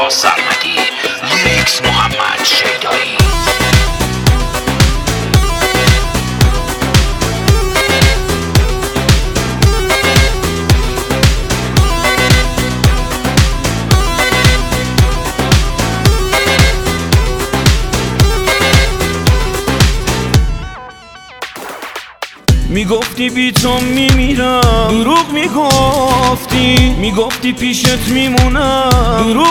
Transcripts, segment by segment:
رضا سرمدی، لیریکس محمد شیدایی. میگفتی بی تو میمیرم، دروغ میگفتی پیشت میمونم، دروغ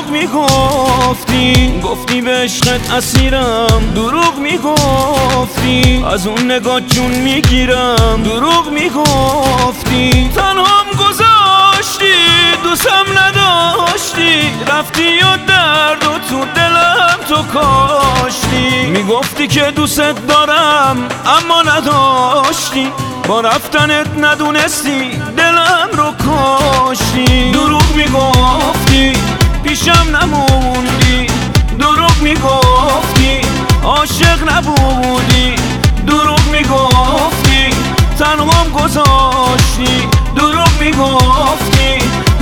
گفتی به عشقت اسیرم، دروغ میگفتی از اون نگاه جون میگیرم، دروغ میگفتی تنهام گذاشتی، دوستم نداشتی، رفتی و درد و تو دلم تو کاشتی. میگفتی که دوست دارم اما نداشتی، با رفتنت ندونستی دلم رو کاشتی. دروغ میگفتی پیشم نموندی، دروغ میگفتی عاشق نبودی، دروغ میگفتی تنهام گذاشتی، دروغ میگفتی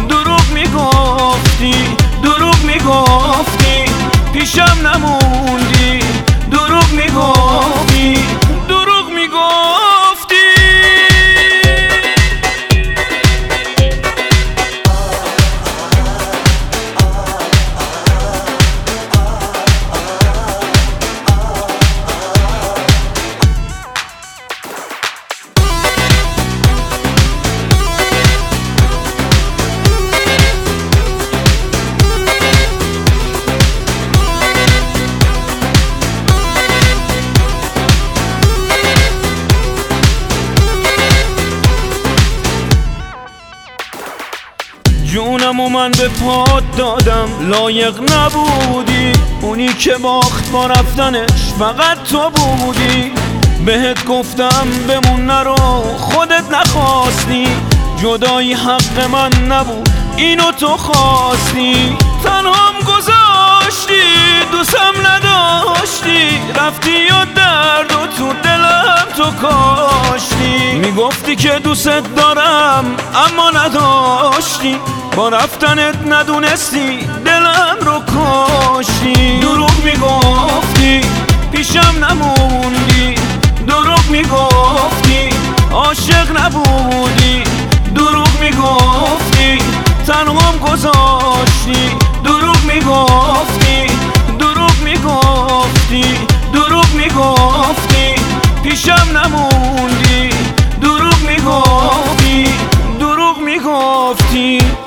پیشم نموندی، دروغ میگفتی. جونم و من به پات دادم، لایق نبودی، اونی که باخت با رفتنش فقط تو بودی. بهت گفتم بمون نرو، خودت نخواستی، جدایی حق من نبود اینو تو خواستی. تنهام گذاشتی، دوستم نداشتی، رفتی و درد و تو دلم تو کاشتی. میگفتی که دوست دارم اما نداشتی، با رفتنت ندونستی دلم رو کاشتی. دروغ میگفتی پیشم نموندی، دروغ میگفتی عاشق نبودی، دروغ میگفتی تنهام گذاشتی، دروغ میگفتی پیشم نموندی، دروغ میگفتی.